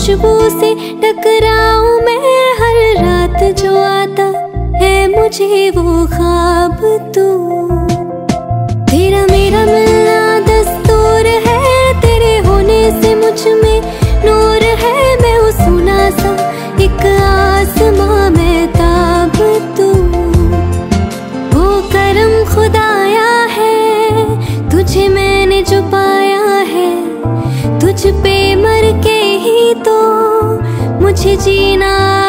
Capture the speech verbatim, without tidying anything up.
खुशबू से टकराऊं मैं, हर रात जो आता है मुझे वो ख्वाब तू। तेरा मेरा मिलना दस्तूर है, तेरे होने से मुझ में नूर है। मैं हूँ सुना सा एक आसमां में ताब तू। वो करम खुदाया है, तुझे मैंने जो पाया है, तुझ पे मर के ही तो मुझे जीना